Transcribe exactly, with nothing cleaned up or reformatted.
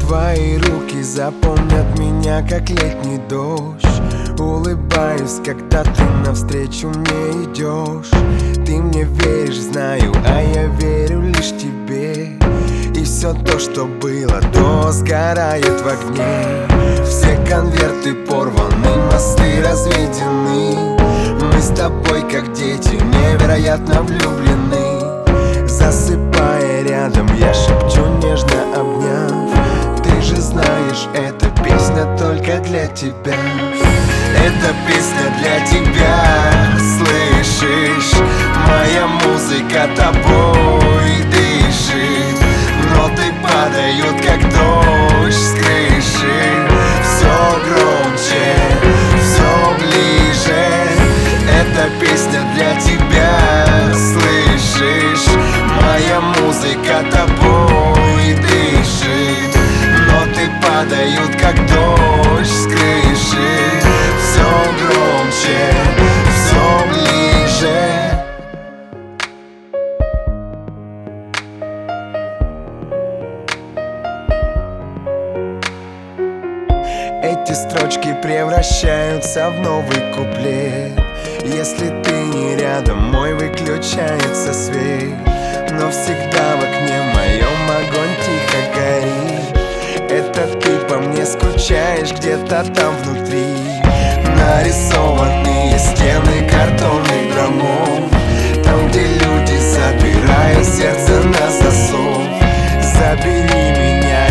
Твои руки запомнят меня, как летний дождь. Улыбаюсь, когда ты навстречу мне идешь. Ты мне веришь, знаю, а я верю лишь тебе. И все то, что было, то сгорает в огне. Все конверты порваны, мосты разведены. Мы с тобой, как дети, невероятно влюблены. Засыпая рядом, я шепчу, нежно обняв: ты же знаешь, эта песня только для тебя. Эта песня для тебя, слышишь? Моя музыка тобой дышит. Ноты падают, как дождь с крыши. Все громче, все ближе. Эта песня для тебя, слышишь? Моя музыка тобой дышит. Ноты падают, как дождь с крыши. Все громче, все ближе. Эти строчки превращаются в новый куплет. Если ты не рядом, мой выключается свет. Но всегда в окне моем огонь тихо горит. Это ты по мне скучаешь где-то там внутри. Нарисованные стены картонных домов, там, где люди запирают сердце на засов. Забери меня